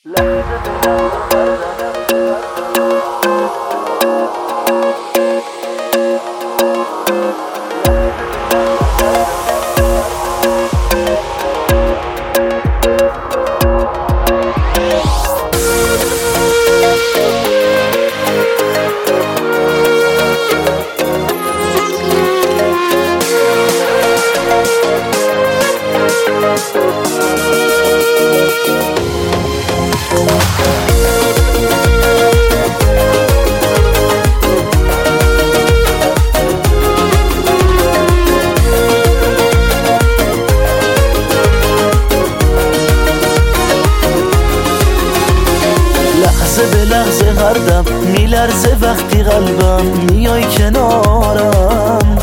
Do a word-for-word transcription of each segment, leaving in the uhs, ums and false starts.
لحظه به لحظه هر دم میلرزه وقتی قلبم میای کنارم،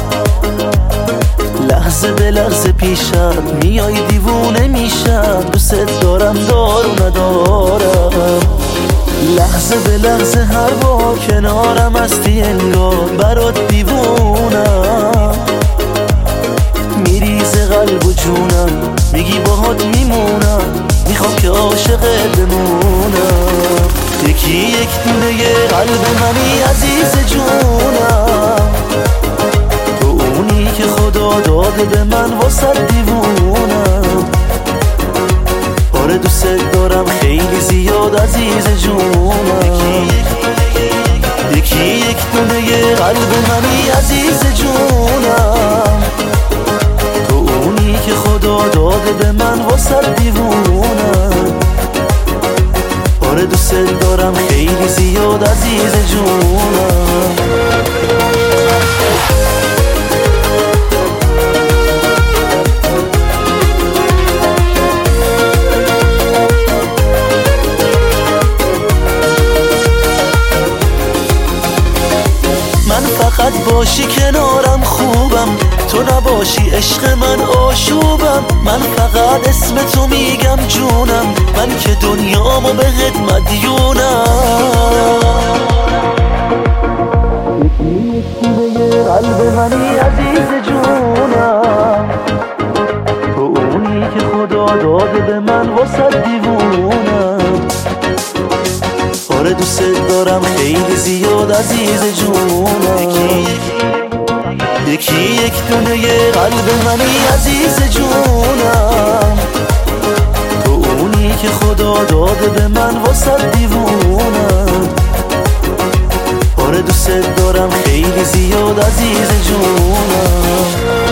لحظه به لحظه پیشم میای دیوونه میشم، دوست دارم دارو ندارم. لحظه به لحظه هر بار کنارم هستی انگار برات دیوونم، میریزه قلب و جونم میگی باهات میمونم، میخوام که عاشقت بمونم. یکی یک دونه قلب منی عزیز جونم، تو اونی که خدا داده به من واسه دیوونم. آره دوست دارم خیلی زیاد عزیز جونم، یکی یک دونه قلب منی عزیز جونم، تو اونی که خدا داده به من واسه دیوونم. آره دوست دارم خیلی زیاد عزیز جونم. من فقط باشی کنارم خوبم، تو نباشی عشق من آشوبم. من فقط اسم تو میگم جونم، من که دنیامو به خدمت مدیونم. قلب منی عزیز جونم، تو اونی که خدا داده به من واسه دیوونم. آره دوست دارم خیلی زیاد عزیز جونم، یکی یک دونه قلب منی عزیز جونم، تو اونی که خدا داده به من واسه دیوونم. آره دوست دارم خیلی زیاد عزیز جونم.